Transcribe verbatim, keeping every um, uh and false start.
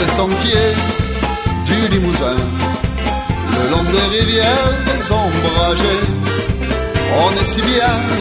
les sentiers du Limousin, le long des rivières ombragées. On est si bien